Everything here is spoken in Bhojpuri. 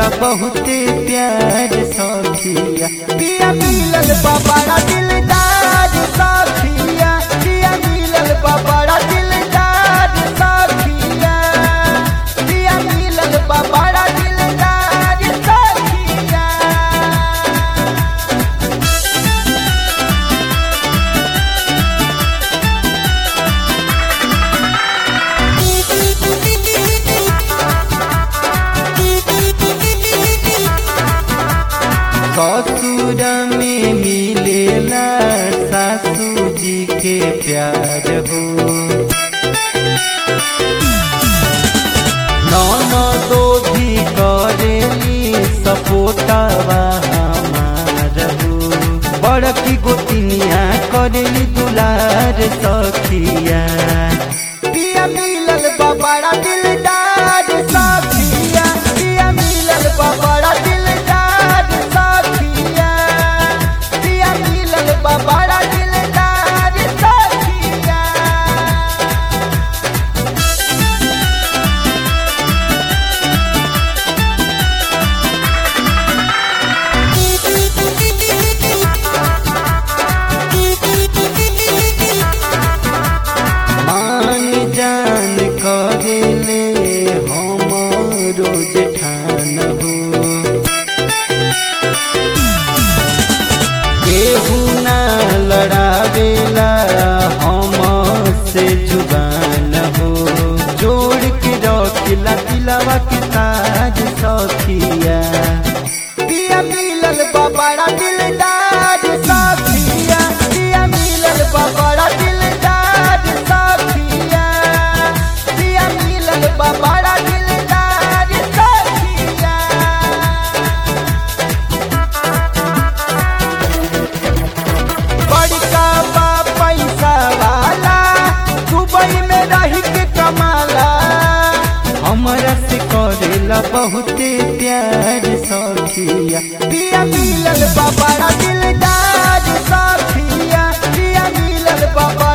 करेला बहुते प्यार सखिया पिया मिलल बड़ा दिलदार सखिया पिया मिलल बड़ा दिलदार सखिया पिया मिलल बड़ा दिलदार सखिया। ससुर में मिलेला सासू जी के प्यार हो ननदो भी करेली सपोतवा हमार हो बड़की गोतिनिया करेली दुलार सखिया पिया मिलल बड़ा दिलदार सखिया पिया मिलल बड़ा दिलदार सखिया पिया मिलल बड़ा दिलदार सखिया। मान जान करेले हमरो जेठान हो केहू ना लड़ावेला हम से जुबान हो जोड़ के रखिला दिलवा के ताज सखिया पिया मिलल बड़ा दिलदार सखिया पिया मिलल बड़ा दिलदार सखिया पिया मिलल बड़ा दिलदार सखिया। बड़का बा पैसा वाला दुबई में रह के कमाला हमरा से करेला बहुते प्यार सखिया पिया मिलल बड़ा दिलदार सखिया पिया मिलल बड़ा